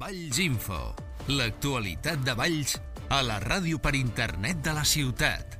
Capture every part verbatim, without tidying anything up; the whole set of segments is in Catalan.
Valls Info, l'actualitat de Valls a la ràdio per internet de la ciutat.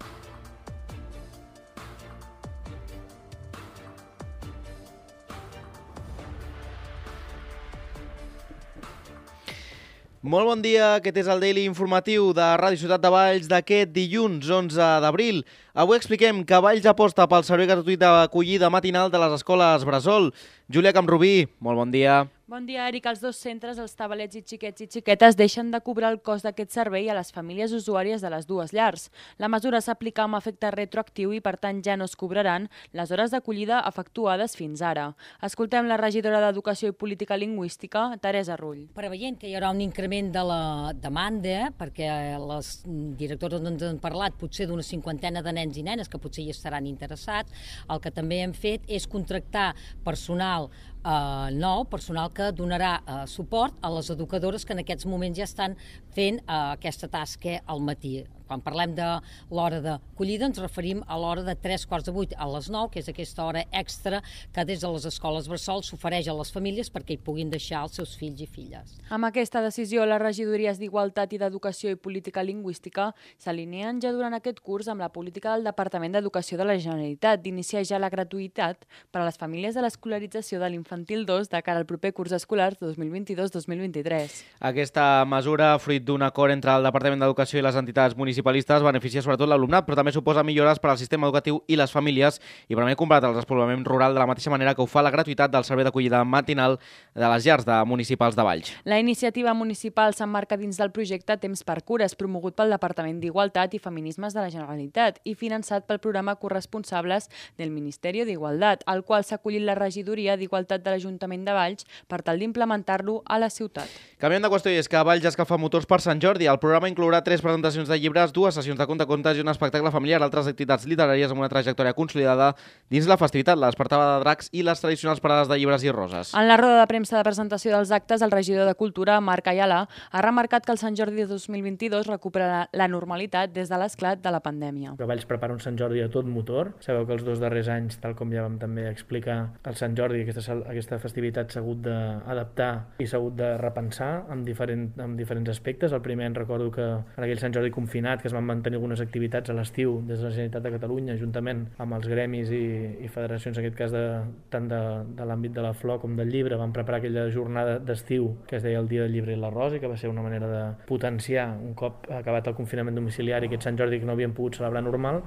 Molt bon dia, aquest és el Daily Informatiu de Ràdio Ciutat de Valls d'aquest dilluns onze d'abril. Avui expliquem que Valls aposta pel servei gratuït d'acollida matinal de les escoles Bressol. Júlia Camprubí, molt bon dia. Bon dia, Eric. Els dos centres, els tabalets i xiquets i xiquetes, deixen de cobrar el cost d'aquest servei a les famílies usuàries de les dues llars. La mesura s'aplica amb efecte retroactiu i, per tant, ja no es cobraran les hores d'acollida efectuades fins ara. Escoltem la regidora d'Educació i Política Lingüística, Teresa Rull. Preveient que hi haurà un increment de la demanda, perquè les directores ens han parlat potser d'una cinquantena de nens i nenes que potser hi estaran interessats, el que també hem fet és contractar personal Uh, nou, personal que donarà uh, suport a les educadores que en aquests moments ja estan fent uh, aquesta tasca al matí. Quan parlem de l'hora d'acollida ens referim a l'hora de tres quarts de vuit a les nou, que és aquesta hora extra que des de les escoles Bressol s'ofereix a les famílies perquè hi puguin deixar els seus fills i filles. Amb aquesta decisió, les regidories d'Igualtat i d'Educació i Política Lingüística s'alineen ja durant aquest curs amb la política del Departament d'Educació de la Generalitat d'iniciar ja la gratuïtat per a les famílies de l'escolarització de l'infantil dos de cara al proper curs escolar dos mil vint-i-dos dos mil vint-i-tres. Aquesta mesura, fruit d'un acord entre el Departament d'Educació i les entitats municipalistes, beneficia sobretot l'alumnat, però també suposa millores per al sistema educatiu i les famílies i permet combatre el despoblament rural de la mateixa manera que ho fa la gratuïtat del servei d'acollida matinal de les llars de municipals de Valls. La iniciativa municipal s'emmarca dins del projecte Temps per Cures, promogut pel Departament d'Igualtat i Feminismes de la Generalitat i finançat pel programa Corresponsables del Ministeri d'Igualtat, al qual s'ha acollit la regidoria d'Igualtat de l'Ajuntament de Valls per tal d'implementar-lo a la ciutat. Canviem de qüestió i és que a Valls escalfa motors per Sant Jordi. El programa inclourà tres presentacions de llibres, dues sessions de contacontes i un espectacle familiar, altres activitats literàries amb una trajectòria consolidada dins la festivitat, la despertada de dracs i les tradicionals parades de llibres i roses. En la roda de premsa de presentació dels actes, el regidor de Cultura, Marc Ayala, ha remarcat que el Sant Jordi dos mil vint-i-dos recupera la normalitat des de l'esclat de la pandèmia. Que Valls prepara un Sant Jordi a tot motor. Sabeu que els dos darrers anys, tal com ja vam també explicar, el Sant Jordi, aquesta, aquesta festivitat s'ha hagut d'adaptar i s'ha hagut de repensar amb, diferent, amb diferents aspectes. El primer, en recordo que en aquell Sant Jordi confinat, que es van mantenir algunes activitats a l'estiu des de la Generalitat de Catalunya, juntament amb els gremis i, i federacions, en aquest cas de, tant de, de l'àmbit de la flor com del llibre, van preparar aquella jornada d'estiu que es deia el Dia del Llibre i la Rosa, que va ser una manera de potenciar, un cop acabat el confinament domiciliari, aquest Sant Jordi que no havien pogut celebrar normal.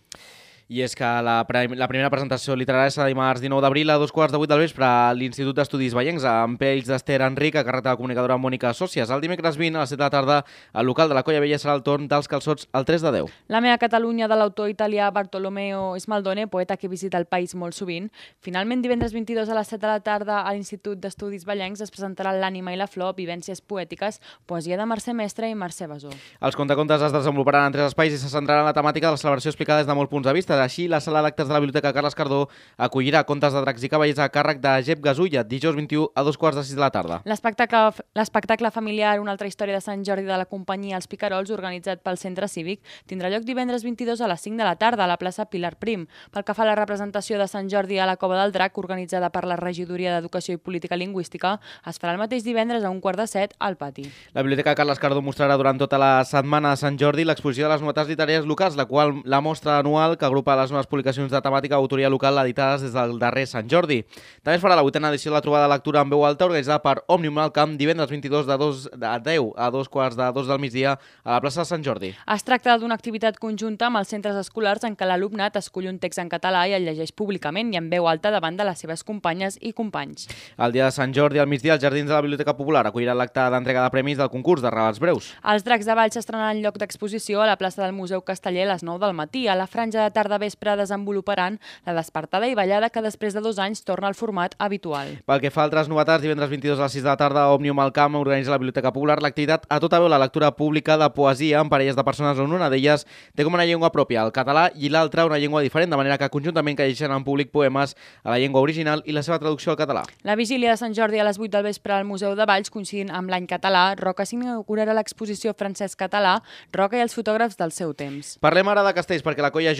I és que la, pre la primera presentació literària serà dimarts dinou d'abril a dos quarts de vuit del vespre a l'Institut d'Estudis Vallencs, amb pells d'Ester Enric, a càrrec de la comunicadora Mònica Sòcies. El dimecres vint a les set de la tarda, al local de la Colla Vella serà el torn dels calçots al tres de deu. La meva Catalunya, de l'autor italià Bartolomeo Smaldone, poeta que visita el país molt sovint. Finalment, divendres vint-i-dos a les set de la tarda a l'Institut d'Estudis Vallencs es presentarà L'ànima i la flor, vivències poètiques, poesia de Mercè Mestre i Mercè Besó. Els contacontes es desenvoluparan en tres espais i se centraran en la temàtica de la celebració explicada des de molts punts de vista. Així, la sala d'actes de la Biblioteca Carles Cardó acollirà contes de dracs i cavallers a càrrec de Jep Gasulla, dijous vint-i-u a dos quarts de sis de la tarda. L'espectacle familiar, una altra història de Sant Jordi de la companyia Els Picarols, organitzat pel Centre Cívic, tindrà lloc divendres vint-i-dos a les cinc de la tarda a la plaça Pilar Prim. Pel que fa a la representació de Sant Jordi a la Cova del Drac, organitzada per la Regidoria d'Educació i Política Lingüística, es farà el mateix divendres a un quart de set al pati. La Biblioteca Carles Cardó mostrarà durant tota la setmana de Sant Jordi l'exposició de les novetats literàries locals, la qual la mostra anual que agrupa les noves publicacions de temàtica autoria local editades des del darrer Sant Jordi. També es farà la vuitena edició de la trobada de lectura en veu alta organitzada per Òmnium al Camp divendres vint-i-dos de deu a dos quarts de dos del migdia a la plaça de Sant Jordi. Es tracta d'una activitat conjunta amb els centres escolars en què l'alumnat escull un text en català i el llegeix públicament i en veu alta davant de les seves companyes i companys. El dia de Sant Jordi al migdia els jardins de la Biblioteca Popular acolliran l'acte d'entrega de premis del concurs de relats breus. Els dracs de Valls s'estrenaran en lloc d'exposició a la plaça del Museu Casteller a les nou del matí. A la franja de tarda-vespre desenvoluparan la despertada i ballada que després de dos anys torna al format habitual. Pel que fa a altres novetats, divendres vint-i-dos a les sis de la tarda, Òmnium al Camp organitza la Biblioteca Popular l'activitat A tota veu, la lectura pública de poesia en parelles de persones on una d'elles té com una llengua pròpia el català i l'altra una llengua diferent, de manera que conjuntament llegeixen en públic poemes a la llengua original i la seva traducció al català. La vigília de Sant Jordi a les vuit del vespre al Museu de Valls, coincidint amb l'any català, Roca s'inaugurarà l'exposició Francesc Català, Roca i els fotògrafs del seu temps. Parlem ara de castells, perquè la Colla Jove segueix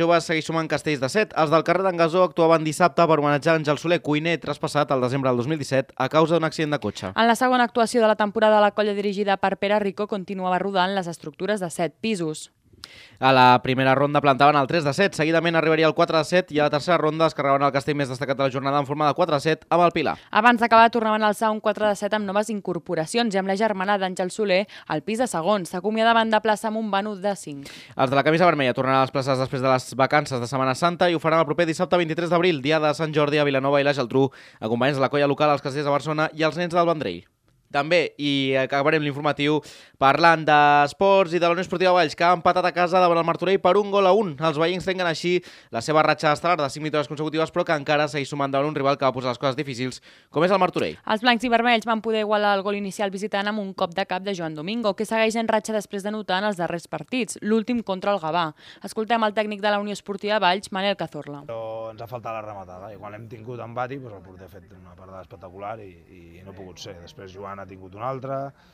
sumen castells de set. Els del carrer d'en Gasó actuaven dissabte per homenatjar Àngel Soler, cuiner traspassat al desembre del dos mil disset a causa d'un accident de cotxe. En la segona actuació de la temporada, la colla dirigida per Pere Rico continuava rodant les estructures de set pisos. A la primera ronda plantaven el tres de set, seguidament arribaria el quatre de set i a la tercera ronda es carregaven el castell més destacat de la jornada en forma de quatre de set amb el Pilar. Abans d'acabar tornaven a alçar un quatre de set amb noves incorporacions i amb la germana d'Àngel Soler al pis de segon. S'acomiadaven de plaça amb un banut de cinc. Els de la camisa vermella tornaran a les places després de les vacances de Setmana Santa i ho faran el proper dissabte vint-i-tres d'abril, dia de Sant Jordi a Vilanova i la Geltrú, acompanyats de la colla local, els castells de Barcelona i els nens del Vendrell. També, i acabarem l'informatiu parlant d'esports i de la Unió Esportiva Valls, que ha empatat a casa davant el Martorell per un gol a un. Els veïns trenquen així la seva ratxa estel·lar de cinc victòries consecutives, però que encara segueix sumant davant un rival que va posar les coses difícils, com és el Martorell. Els blancs i vermells van poder igualar el gol inicial visitant amb un cop de cap de Joan Domingo, que segueix en ratxa després de notar en els darrers partits, l'últim contra el Gavà. Escoltem el tècnic de la Unió Esportiva Valls, Manel Cazorla. Però ens ha faltat la rematada i quan hem tingut embati, doncs el porter ha fet una parada espectacular i, i no ha pogut ser. Després Joan ha tingut una altra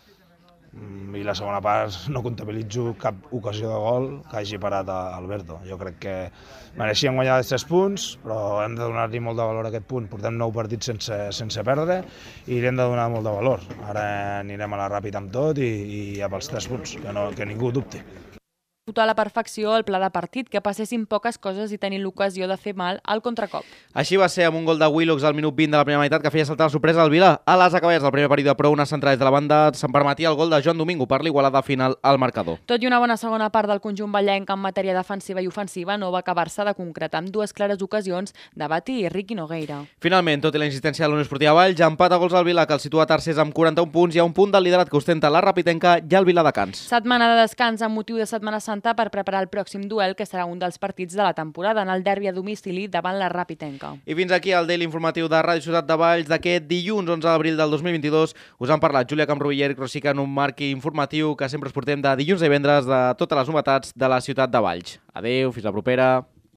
i la segona part no comptabilitzo cap ocasió de gol que hagi parat a Alberto. Jo crec que mereixíem guanyar els tres punts, però hem de donar-li molt de valor a aquest punt. Portem nou partits sense, sense perdre i li hem de donar molt de valor. Ara anirem a la ràpida amb tot i, i a pels tres punts, que, no, que ningú dubti. A la perfecció el pla de partit, que passessin poques coses i tenir l'ocasió de fer mal al contracop. Així va ser amb un gol de Willox al minut vint de la primera meitat que feia saltar la sorpresa al Vilà. A les acaballes del primer període, però unes centrades de la banda se'n permetia el gol de Joan Domingo per l'igualada final al marcador. Tot i una bona segona part del conjunt vallenc en matèria defensiva i ofensiva no va acabar-se de concretar amb dues clares ocasions de Bati i Riqui Nogueira. Finalment, tot i la insistència de la Unió Esportiva Valls, empat a gols al Vilà, que el situa tercers amb quaranta-un punts i a un punt del liderat que ostenta la Rapitenca i el Vilà de Cans. Setmana de descans amb motiu de Setmana Santa per preparar el pròxim duel, que serà un dels partits de la temporada en el derbi a domicili davant la Rapitenca. I fins aquí el daily informatiu de Ràdio Ciutat de Valls d'aquest dilluns onze d'abril del dos mil vint-i-dos. Us han parlat Júlia Camproví i Eric Rosica en un marc informatiu que sempre us portem de dilluns a divendres de totes les novetats de la ciutat de Valls. Adéu, fins la propera.